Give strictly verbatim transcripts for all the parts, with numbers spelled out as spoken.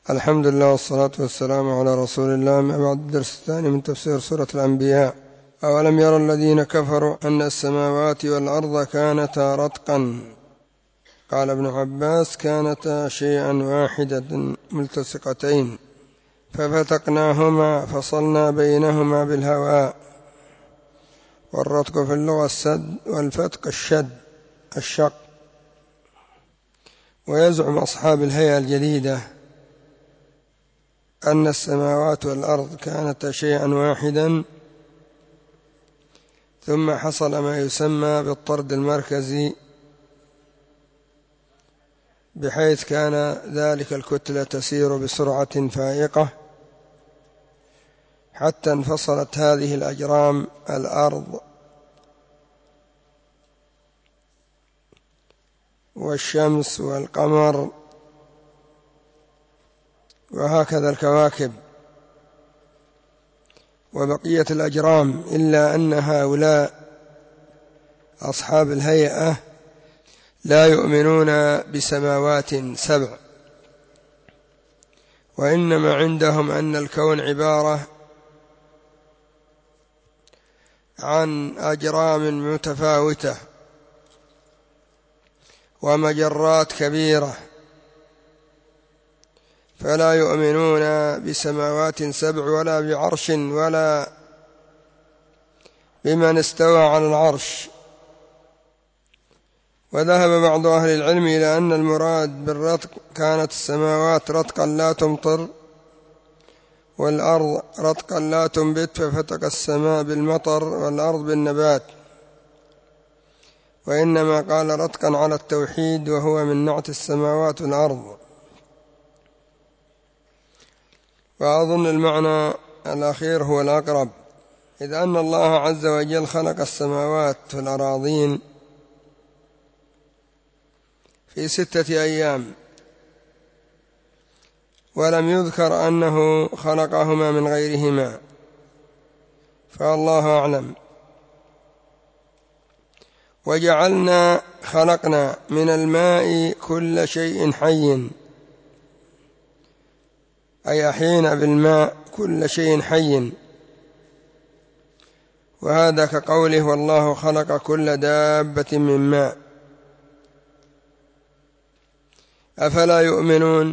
الحمد لله والصلاة والسلام على رسول الله. ما بعد الدرس الثاني من تفسير سورة الأنبياء. أولم يرى الذين كفروا أن السماوات والأرض كانتا رتقا؟ قال ابن عباس: كانتا شيئا واحدا ملتصقتين ففتقناهما فصلنا بينهما بالهواء. والرتق في اللغة السد، والفتق الشد الشق. ويزعم أصحاب الهيئة الجديدة أن السماوات والأرض كانتا شيئا واحدا، ثم حصل ما يسمى بالطرد المركزي، بحيث كان ذلك الكتلة تسير بسرعة فائقة حتى انفصلت هذه الأجرام، الأرض والشمس والقمر وهكذا الكواكب وبقية الأجرام، إلا أن هؤلاء أصحاب الهيئة لا يؤمنون بسماوات سبع، وإنما عندهم أن الكون عبارة عن أجرام متفاوتة ومجرات كبيرة، فلا يؤمنون بسماوات سبع ولا بعرش ولا بمن استوى على العرش. وذهب بعض أهل العلم إلى أن المراد بالرتق كانت السماوات رتقا لا تمطر، والأرض رتقا لا تنبت، ففتق السماء بالمطر والأرض بالنبات، وإنما قال رتقا على التوحيد، وهو من نعت السماوات والأرض. وأظن المعنى الأخير هو الأقرب، إذ أن الله عز وجل خلق السماوات والأراضين في ستة أيام، ولم يذكر أنه خلقهما من غيرهما، فالله أعلم. وجعلنا خلقنا من الماء كل شيء حي، أي أحيينا بالماء كل شيء حي، وهذا كقوله: والله خلق كل دابة من ماء. أفلا يؤمنون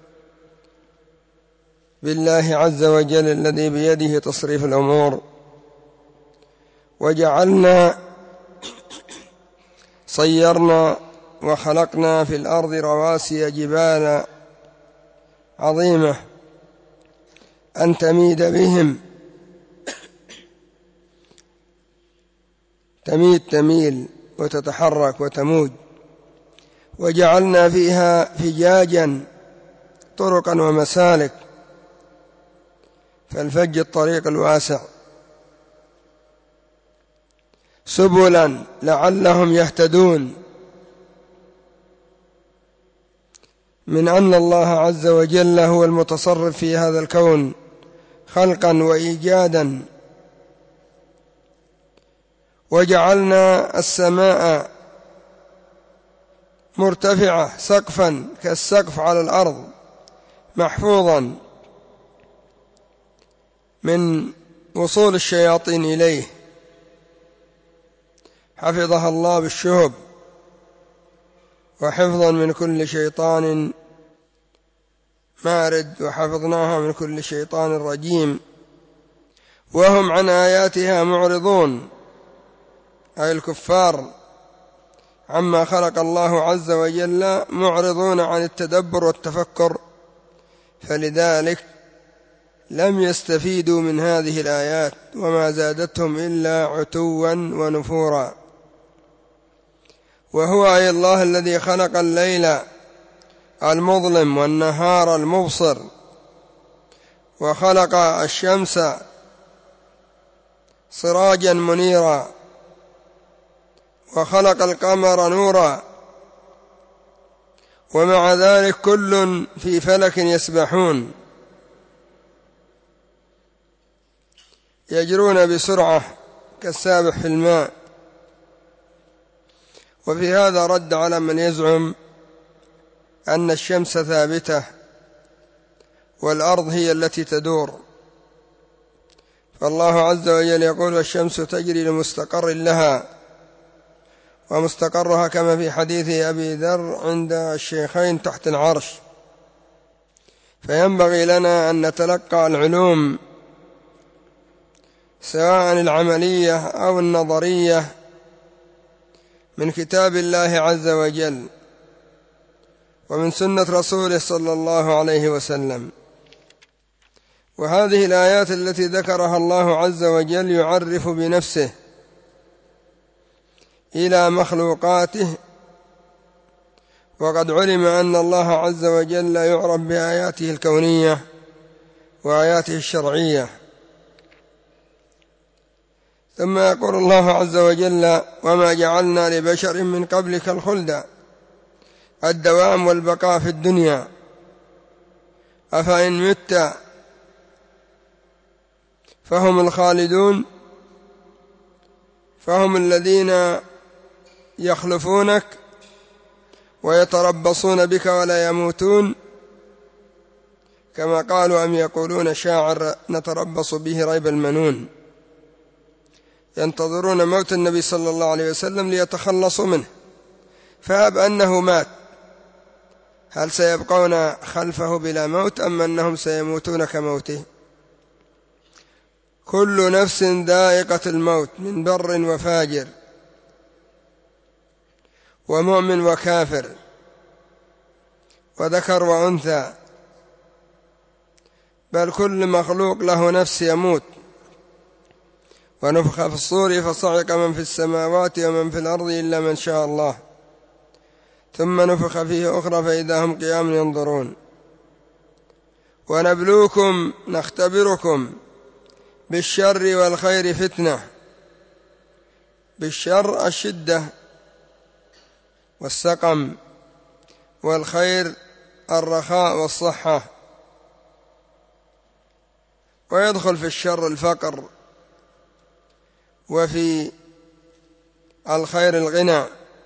بالله عز وجل الذي بيده تصريف الأمور؟ وجعلنا صيرنا وخلقنا في الأرض رواسي جبال عظيمة أن تميد بهم، تميد تميل وتتحرك وتموج. وجعلنا فيها فجاجا طرقا ومسالك، فالفج الطريق الواسع، سبلا لعلهم يهتدون، من أن الله عز وجل هو المتصرف في هذا الكون خلقا وإيجادا. وجعلنا السماء مرتفعة سقفا كالسقف على الأرض، محفوظا من وصول الشياطين إليه، حفظها الله بالشهب، وحفظا من كل شيطان مارد، وحفظناها من كل شيطان رجيم. وهم عن آياتها معرضون، أي الكفار عما خلق الله عز وجل معرضون عن التدبر والتفكر، فلذلك لم يستفيدوا من هذه الآيات، وما زادتهم إلا عتوا ونفورا. وهو أي الله الذي خلق الليل المظلم والنهار المبصر، وخلق الشمس سراجا منيرا، وخلق القمر نورا، ومع ذلك كل في فلك يسبحون، يجرون بسرعة كالسابح في الماء. وفي هذا رد على من يزعم أن الشمس ثابتة والأرض هي التي تدور. فالله عز وجل يقول: والشمس تجري لمستقر لها، ومستقرها كما في حديث أبي ذر عند الشيخين تحت العرش. فينبغي لنا أن نتلقى العلوم سواء العملية أو النظرية من كتاب الله عز وجل ومن سنة رسوله صلى الله عليه وسلم. وهذه الآيات التي ذكرها الله عز وجل يعرف بنفسه إلى مخلوقاته، وقد علم أن الله عز وجل يعرف بآياته الكونية وآياته الشرعية. ثم يقول الله عز وجل: وما جعلنا لبشر من قبلك الخلد، الدوام والبقاء في الدنيا، أفإن مت فهم الخالدون، فهم الذين يخلفونك ويتربصون بك ولا يموتون، كما قالوا: أم يقولون شاعر نتربص به ريب المنون. ينتظرون موت النبي صلى الله عليه وسلم ليتخلصوا منه، فهب أنه مات، هل سيبقون خلفه بلا موت أم أنهم سيموتون كموته؟ كل نفس ذائقة الموت، من بر وفاجر، ومؤمن وكافر، وذكر وأنثى، بل كل مخلوق له نفس يموت. ونفخ في الصور فصعق من في السماوات ومن في الأرض إلا من شاء الله، ثم نفخ فيه أخرى فإذا هم قيام ينظرون. ونبلوكم نختبركم بالشر والخير فتنة. بالشر الشدة والسقم، والخير الرخاء والصحة. ويدخل في الشر الفقر، وفي الخير الغنى.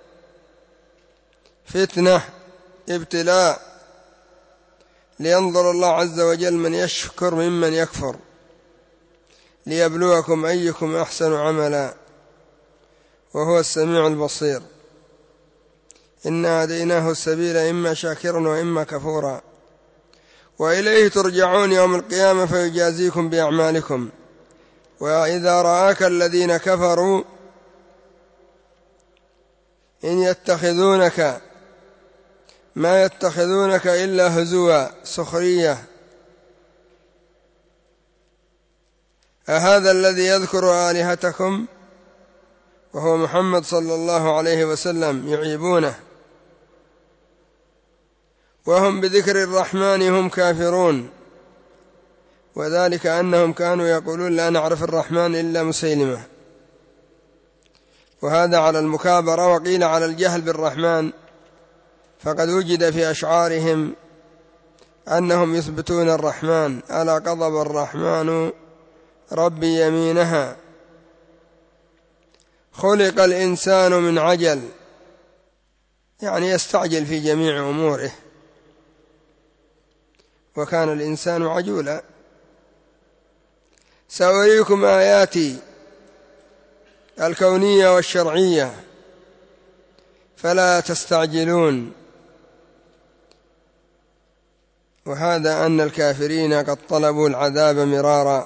فتنة ابتلاء، لينظر الله عز وجل من يشكر ممن يكفر، ليبلوكم أيكم أحسن عملا، وهو السميع البصير. إنا هديناه السبيل إما شاكرا وإما كفورا، وإليه ترجعون يوم القيامة فيجازيكم بأعمالكم. وإذا رآك الذين كفروا إن يتخذونك ما يتخذونك إلا هزوا سخرية، أهذا الذي يذكر آلهتكم وهو محمد صلى الله عليه وسلم يعيبونه، وهم بذكر الرحمن هم كافرون. وذلك أنهم كانوا يقولون لا نعرف الرحمن إلا مسيلمة، وهذا على المكابرة. وقيل على الجهل بالرحمن، فقد وجد في أشعارهم أنهم يثبتون الرحمن: ألا قضب الرحمن ربي يمينها، خلق الإنسان من عجل، يعني يستعجل في جميع أموره، وكان الإنسان عجولا. سأريكم آياتي الكونية والشرعية فلا تستعجلون. وهذا أن الكافرين قد طلبوا العذاب مرارا.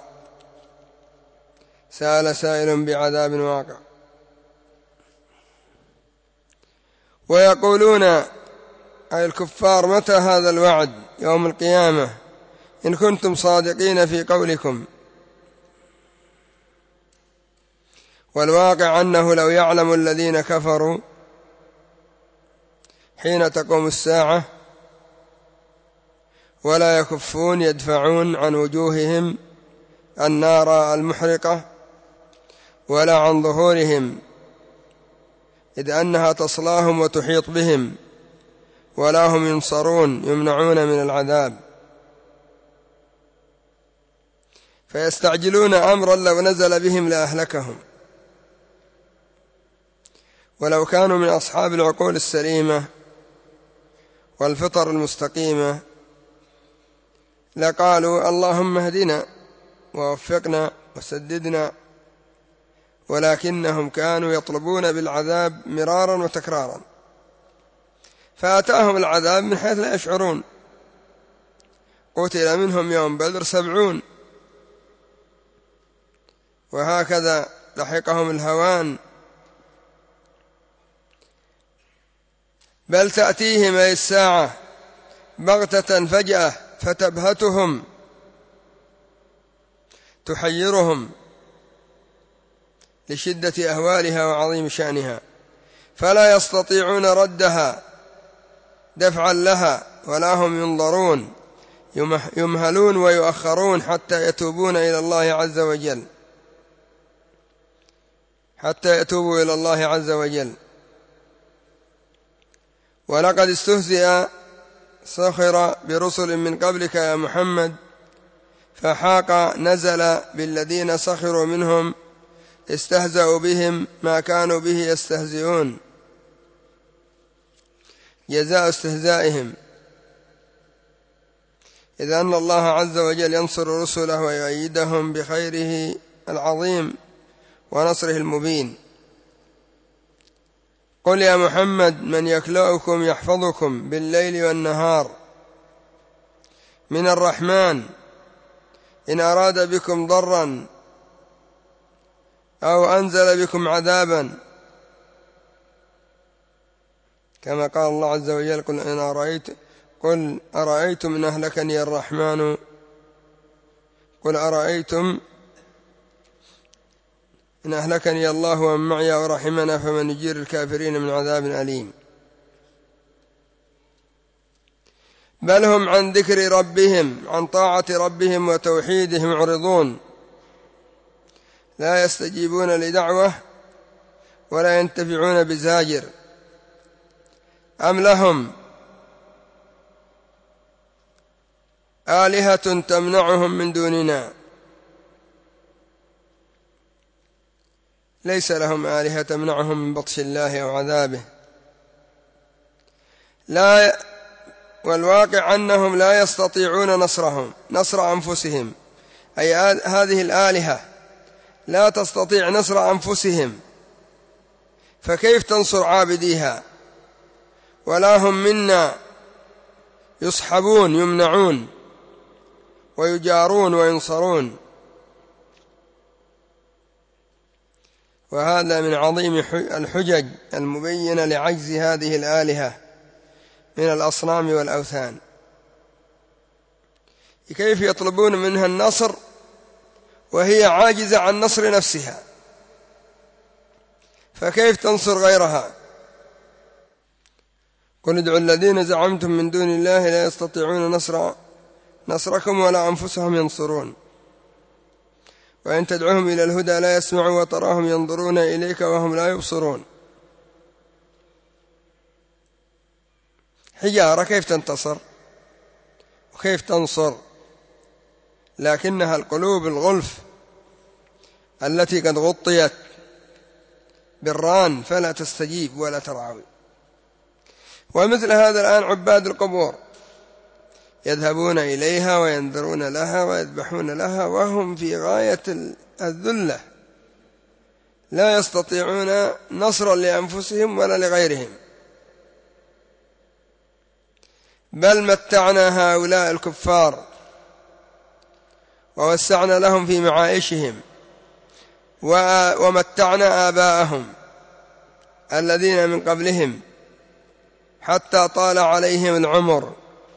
سأل سائل بعذاب واقع. ويقولون أي الكفار: متى هذا الوعد يوم القيامة إن كنتم صادقين في قولكم؟ والواقع أنه لو يعلم الذين كفروا حين تقوم الساعة ولا يكفون يدفعون عن وجوههم النار المحرقة ولا عن ظهورهم، إذ أنها تصلاهم وتحيط بهم، ولا هم ينصرون يمنعون من العذاب. فيستعجلون أمرا لو نزل بهم لأهلكهم. ولو كانوا من أصحاب العقول السليمة والفطر المستقيمة لقالوا اللهم اهدنا ووفقنا وسددنا، ولكنهم كانوا يطلبون بالعذاب مرارا وتكرارا، فأتاهم العذاب من حيث لا يشعرون. قتل منهم يوم بدر سبعون، وهكذا لحقهم الهوان. بل تأتيهم أي الساعة بغتة فجأة فتبهتهم تحيرهم لشدة أهوالها وعظيم شأنها، فلا يستطيعون ردها دفعا لها ولا هم ينظرون، يمهلون ويؤخرون حتى يتوبون إلى الله عز وجل حتى يتوبوا إلى الله عز وجل. ولقد استهزئ سخر برسل من قبلك يا محمد، فحاق نزل بالذين سخروا منهم استهزأوا بهم ما كانوا به يستهزئون، جزاء استهزائهم. إذ أن الله عز وجل ينصر رسله ويؤيدهم بخيره العظيم ونصره المبين. قل يا محمد من يكلؤكم يحفظكم بالليل والنهار من الرحمن إن أراد بكم ضرا أو أنزل بكم عذابا، كما قال الله عز وجل قل إن أرأيت قل أرأيتم إن أهلكني الرحمن قل أرأيتم إن أهلكني الله ومن معي ورحمنا فمن يجير الكافرين من عذاب أليم. بل هم عن ذكر ربهم عن طاعة ربهم وتوحيده معرضون، لا يستجيبون لدعوة ولا ينتفعون بزاجر. أم لهم آلهة تمنعهم من دوننا، ليس لهم آلهة تمنعهم من بطش الله أو عذابه. لا والواقع أنهم لا يستطيعون نصرهم نصر أنفسهم، أي هذه الآلهة لا تستطيع نصر أنفسهم، فكيف تنصر عابديها؟ ولا هم منا يصحبون يمنعون ويجارون وينصرون. وهذا من عظيم الحجج المبينة لعجز هذه الآلهة من الأصنام والأوثان. كيف يطلبون منها النصر وهي عاجزة عن نصر نفسها؟ فكيف تنصر غيرها؟ قل ادعوا الذين زعمتم من دون الله لا يستطيعون نصر نصركم ولا أنفسهم ينصرون، وإن تدعوهم إلى الهدى لا يسمعوا وتراهم ينظرون إليك وهم لا يبصرون. حجارة كيف تنتصر وكيف تنصر؟ لكنها القلوب الغلف التي قد غطيت بالران فلا تستجيب ولا ترعوي. ومثل هذا الآن عباد القبور يذهبون إليها وينذرون لها ويذبحون لها وهم في غاية الذلة، لا يستطيعون نصرا لأنفسهم ولا لغيرهم. بل متعنا هؤلاء الكفار ووسعنا لهم في معايشهم ومتعنا آباءهم الذين من قبلهم حتى طال عليهم العمر،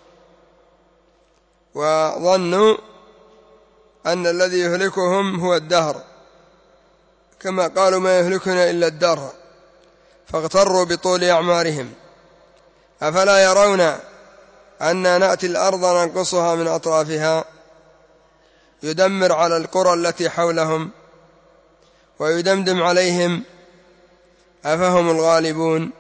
وظنوا أن الذي يهلكهم هو الدهر، كما قالوا ما يهلكنا إلا الدهر، فاغتروا بطول أعمارهم. أفلا يرون أننا نأتي الأرض ننقصها من أطرافها، يدمر على القرى التي حولهم ويدمدم عليهم، أفهم الغالبون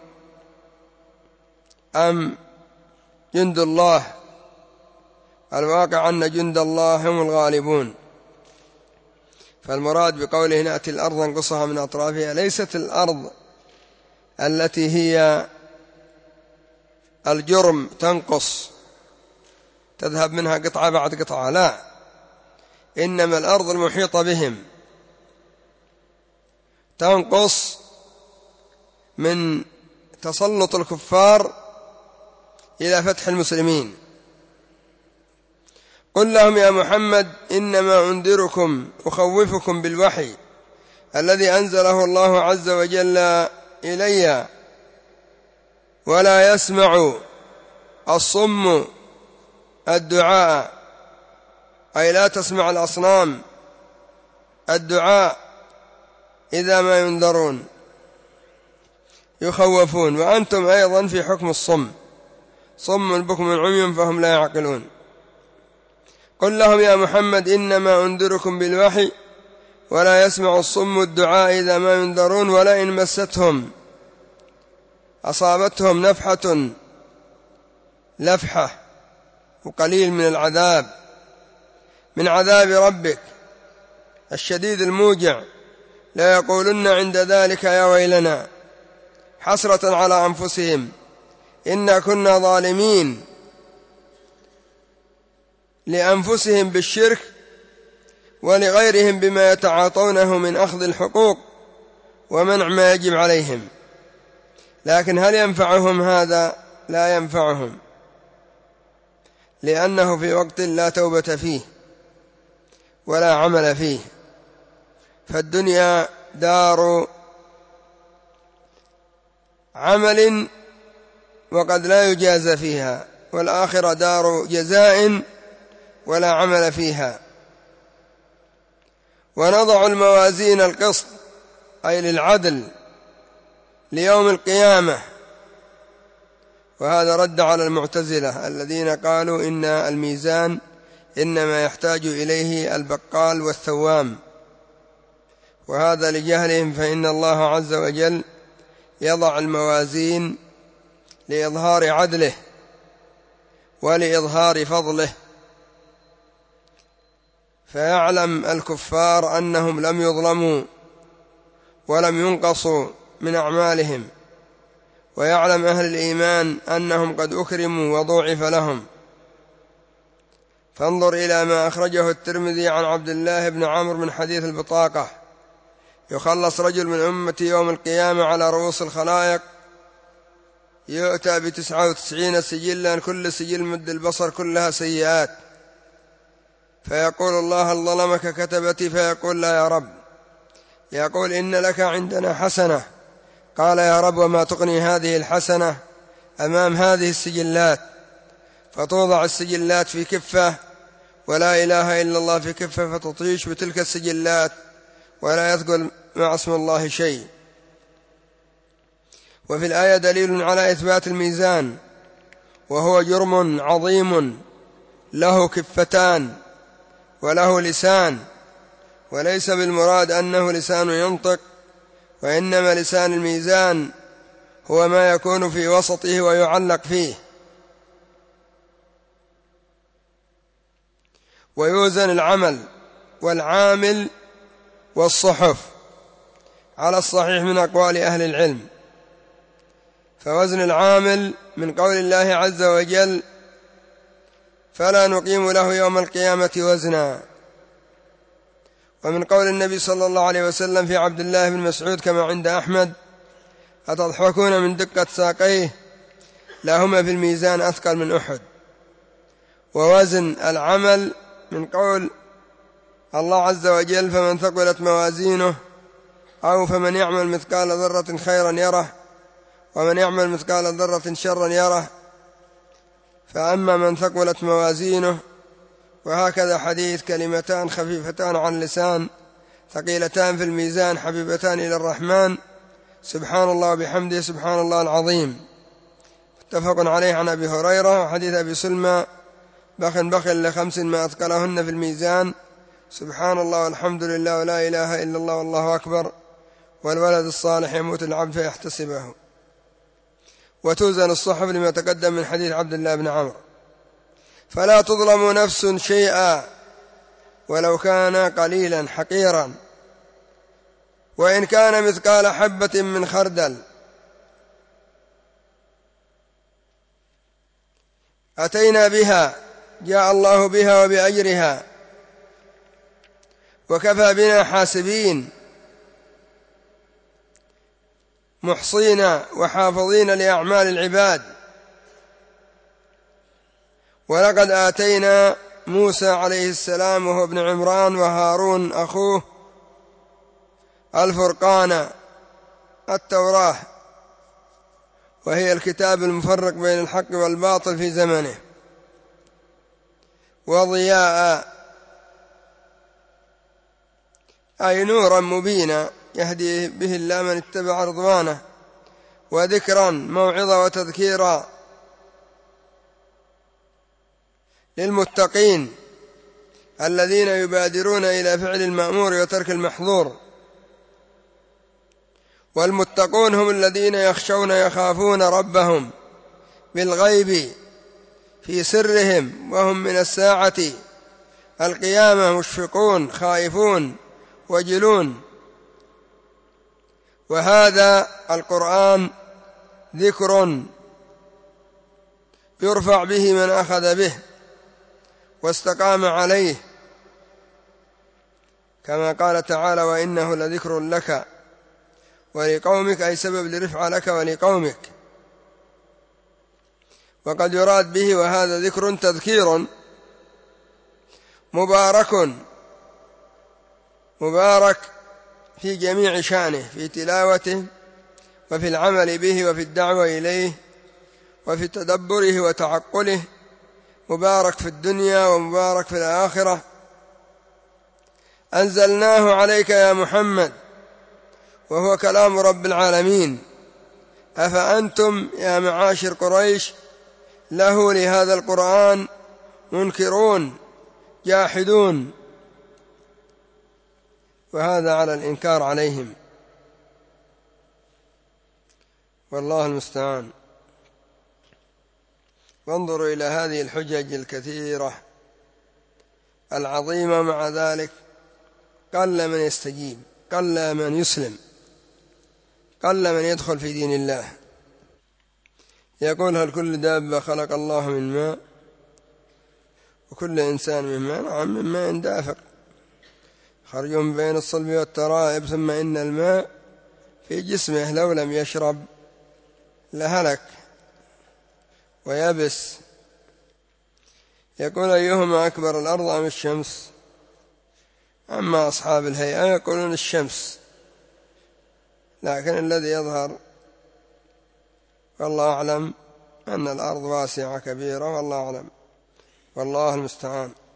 أم جند الله؟ الواقع أن جند الله هم الغالبون. فالمراد بقوله نأتي الأرض ننقصها من أطرافها ليست الأرض التي هي الجرم تنقص تذهب منها قطعة بعد قطعة، لا، إنما الأرض المحيطة بهم تنقص من تسلط الكفار إلى فتح المسلمين. قل لهم يا محمد إنما أنذركم أخوفكم بالوحي الذي أنزله الله عز وجل إلي، ولا يسمع الصم الدعاء، أي لا تسمع الأصنام الدعاء إذا ما ينذرون يخوفون، وأنتم أيضا في حكم الصم، صم بكم عمي فهم لا يعقلون. قل لهم يا محمد إنما أنذركم بالوحي ولا يسمع الصم الدعاء إذا ما ينذرون، ولئن مستهم أصابتهم نفحة لفحة وقليل من العذاب من عذاب ربك الشديد الموجع لا يقولن عند ذلك يا ويلنا حسرة على أنفسهم إنا كنا ظالمين لأنفسهم بالشرك ولغيرهم بما يتعاطونه من أخذ الحقوق ومنع ما يجب عليهم. لكن هل ينفعهم هذا؟ لا ينفعهم، لأنه في وقت لا توبة فيه ولا عمل فيه، فالدنيا دار عمل وقد لا يجاز فيها، والآخرة دار جزاء ولا عمل فيها. ونضع الموازين القسط أي للعدل ليوم القيامة، وهذا رد على المعتزلة الذين قالوا إن الميزان إنما يحتاج إليه البقال والثوام، وهذا لجهلهم، فإن الله عز وجل يضع الموازين لإظهار عدله ولإظهار فضله، فيعلم الكفار أنهم لم يظلموا ولم ينقصوا من أعمالهم، ويعلم أهل الإيمان أنهم قد أكرموا وضوعف لهم. فانظر إلى ما أخرجه الترمذي عن عبد الله بن عمرو من حديث البطاقة: يخلص رجل من أمتي يوم القيامة على رؤوس الخلائق، يؤتى بتسعة وتسعين سجلا، كل سجل مد البصر، كلها سيئات، فيقول الله: هل ظلمك كتبتي؟ فيقول: لا يا رب. يقول: إن لك عندنا حسنة. قال: يا رب، وما تغني هذه الحسنة أمام هذه السجلات؟ فتوضع السجلات في كفة ولا إله إلا الله في كفة، فتطيش بتلك السجلات ولا يثقل مع اسم الله شيء. وفي الآية دليل على إثبات الميزان، وهو جرم عظيم له كفتان وله لسان، وليس بالمراد أنه لسان ينطق، وإنما لسان الميزان هو ما يكون في وسطه ويعلق فيه. ويوزن العمل والعامل والصحف على الصحيح من أقوال أهل العلم. فوزن العامل من قول الله عز وجل: فلا نقيم له يوم القيامة وزنا، ومن قول النبي صلى الله عليه وسلم في عبد الله بن مسعود كما عند أحمد: أتضحكون من دقة ساقيه، لهما في الميزان أثقل من أحد. ووزن العمل من قول الله عز وجل: فمن ثقلت موازينه، أو فمن يعمل مثقال ذرة خيرا يره، ومن يعمل مثقال ذرة شرا يره. فأما من ثقلت موازينه، وهكذا حديث: كلمتان خفيفتان عن اللسان ثقيلتان في الميزان حبيبتان إلى الرحمن، سبحان الله وبحمده سبحان الله العظيم، متفق عليه. عن أبي هريرة. وحديث أبي سلمى: بخ بخ لخمس ما أثقلهن في الميزان، سبحان الله والحمد لله ولا إله إلا الله والله أكبر، والولد الصالح يموت العبد فيحتسبه. وتوزن الصحف لما تقدم من حديث عبد الله بن عمرو: فلا تظلم نفس شيئا ولو كان قليلا حقيرا، وإن كان مثقال حبة من خردل أتينا بها جاء الله بها وبأجرها، وكفى بنا حاسبين محصين وحافظين لأعمال العباد. ولقد آتينا موسى عليه السلام وهو ابن عمران وهارون أخوه الفرقان التوراة، وهي الكتاب المفرق بين الحق والباطل في زمنه، وضياء أي نورا مبينا يهدي به الله من اتبع رضوانه، وذكرا موعظة وتذكيرا للمتقين الذين يبادرون إلى فعل المأمور وترك المحظور. والمتقون هم الذين يخشون يخافون ربهم بالغيب في سرهم، وهم من الساعة القيامة مشفقون خائفون وجلون. وهذا القرآن ذكر يرفع به من أخذ به واستقام عليه، كما قال تعالى: وإنه لذكر لك ولقومك، أي سبب لرفع لك ولقومك. وقد يراد به وهذا ذكر تذكير مبارك مبارك في جميع شأنه، في تلاوته وفي العمل به وفي الدعوة إليه وفي تدبره وتعقله، مبارك في الدنيا ومبارك في الآخرة. أنزلناه عليك يا محمد، وهو كلام رب العالمين. أفأنتم يا معاشر قريش له لهذا القرآن منكرون جاحدون؟ وهذا على الإنكار عليهم، والله المستعان. وانظروا إلى هذه الحجج الكثيرة العظيمة، مع ذلك قل من يستجيب، قل من يسلم، قل من يدخل في دين الله. يقول: هل كل دابة خلق الله من ماء وكل إنسان من ماء؟ نعم، من ماء دافق خرج من بين الصلب والترائب، ثم إن الماء في جسمه لو لم يشرب لهلك ويبس. يقول: أيهما أكبر، الأرض أم الشمس؟ أما أصحاب الهيئة يقولون الشمس، لكن الذي يظهر والله أعلم أن الأرض واسعة كبيرة، والله أعلم، والله المستعان.